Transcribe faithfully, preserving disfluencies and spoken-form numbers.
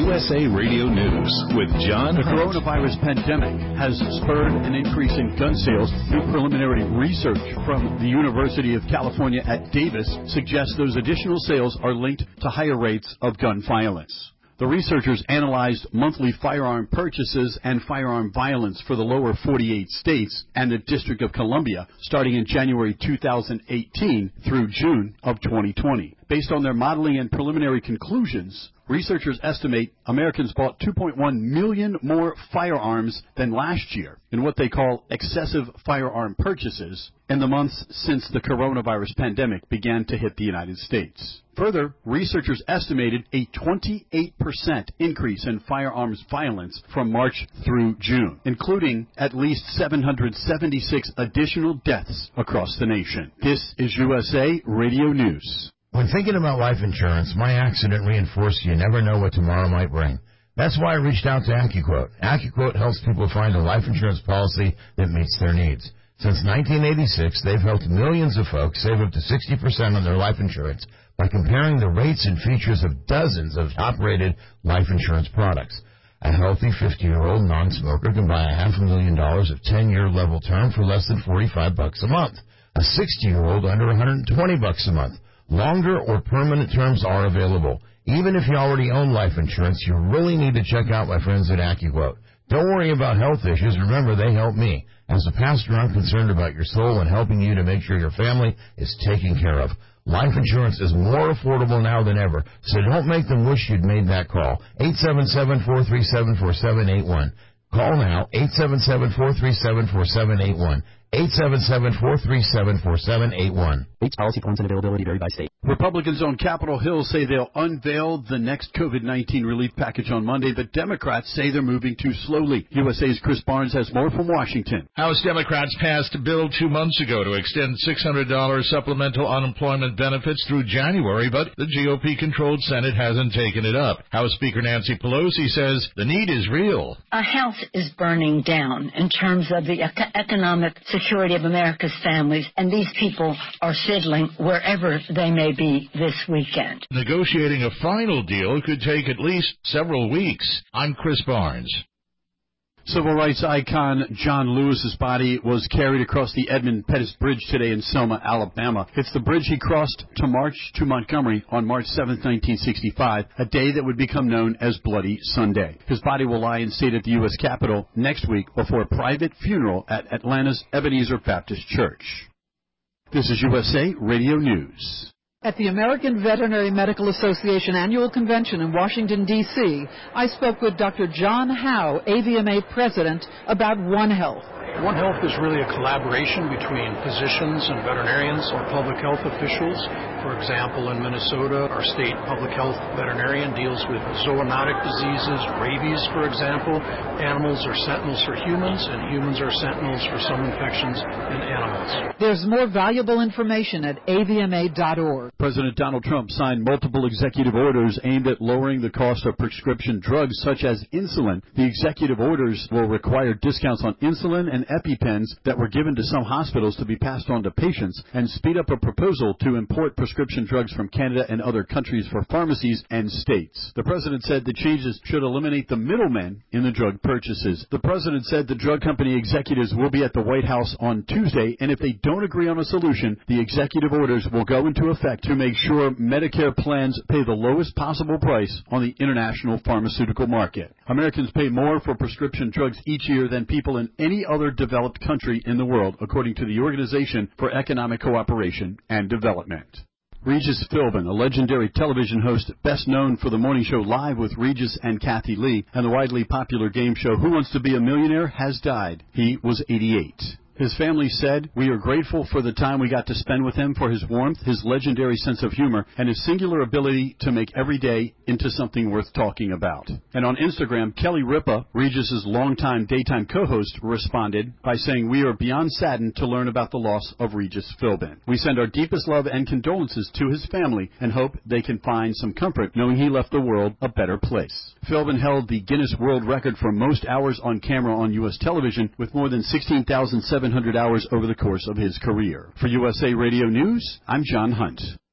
U S A Radio News with John The Hunt. coronavirus pandemic has spurred an increase in gun sales. New preliminary research from the University of California at Davis suggests those additional sales are linked to higher rates of gun violence. The researchers analyzed monthly firearm purchases and firearm violence for the lower forty-eight states and the District of Columbia starting in January two thousand eighteen through June of twenty twenty. Based on their modeling and preliminary conclusions, researchers estimate Americans bought two point one million more firearms than last year in what they call excessive firearm purchases in the months since the coronavirus pandemic began to hit the United States. Further, researchers estimated a twenty-eight percent increase in firearms violence from March through June, including at least seven hundred seventy-six additional deaths across the nation. This is U S A Radio News. When thinking about life insurance, my accident reinforced you never know what tomorrow might bring. That's why I reached out to AccuQuote. AccuQuote helps people find a life insurance policy that meets their needs. Since nineteen eighty-six, they've helped millions of folks save up to sixty percent on their life insurance by comparing the rates and features of dozens of top-rated life insurance products. A healthy fifty-year-old non-smoker can buy a half a million dollars of ten-year level term for less than forty-five bucks a month. A sixty-year-old under one hundred twenty bucks a month. Longer or permanent terms are available. Even if you already own life insurance, you really need to check out my friends at AccuQuote. Don't worry about health issues. Remember, they help me. As a pastor, I'm concerned about your soul and helping you to make sure your family is taken care of. Life insurance is more affordable now than ever, so don't make them wish you'd made that call. eight seven seven, four three seven, four seven eight one. Call now, eight seven seven, four three seven, four seven eight one. eight seven seven, four three seven, four seven eight one. Rates, policy forms, and availability vary by state. Republicans on Capitol Hill say they'll unveil the next COVID nineteen relief package on Monday, but Democrats say they're moving too slowly. U S A's Chris Barnes has more from Washington. House Democrats passed a bill two months ago to extend six hundred dollars supplemental unemployment benefits through January, but the G O P-controlled Senate hasn't taken it up. House Speaker Nancy Pelosi says the need is real. Our house is burning down in terms of the ec- economic security of America's families, and these people are fiddling wherever they may be this weekend. Negotiating a final deal could take at least several weeks. I'm Chris Barnes. Civil rights icon John Lewis's body was carried across the Edmund Pettus Bridge today in Selma, Alabama. It's the bridge he crossed to march to Montgomery on March seventh, nineteen sixty-five, a day that would become known as Bloody Sunday. His body will lie in state at the U S Capitol next week before a private funeral at Atlanta's Ebenezer Baptist Church. This is U S A Radio News. At the American Veterinary Medical Association Annual Convention in Washington, D C, I spoke with Doctor John Howe, A V M A President, about One Health. One Health is really a collaboration between physicians and veterinarians or public health officials. For example, in Minnesota, our state public health veterinarian deals with zoonotic diseases, rabies, for example. Animals are sentinels for humans, and humans are sentinels for some infections in animals. There's more valuable information at A V M A dot org. President Donald Trump signed multiple executive orders aimed at lowering the cost of prescription drugs such as insulin. The executive orders will require discounts on insulin and EpiPens that were given to some hospitals to be passed on to patients and speed up a proposal to import prescription drugs from Canada and other countries for pharmacies and states. The president said the changes should eliminate the middlemen in the drug purchases. The president said the drug company executives will be at the White House on Tuesday, and if they don't agree on a solution, the executive orders will go into effect to make sure Medicare plans pay the lowest possible price on the international pharmaceutical market. Americans pay more for prescription drugs each year than people in any other developed country in the world, according to the Organization for Economic Cooperation and Development. Regis Philbin, a legendary television host best known for the morning show Live with Regis and Kathy Lee and the widely popular game show Who Wants to Be a Millionaire, has died. He was eighty-eight. His family said, "We are grateful for the time we got to spend with him, for his warmth, his legendary sense of humor, and his singular ability to make every day into something worth talking about." And on Instagram, Kelly Ripa, Regis's longtime daytime co-host, responded by saying, "We are beyond saddened to learn about the loss of Regis Philbin. We send our deepest love and condolences to his family and hope they can find some comfort knowing he left the world a better place." Philbin held the Guinness World Record for most hours on camera on U S television with more than sixteen thousand seven hundred hours over the course of his career. For U S A Radio News, I'm John Hunt.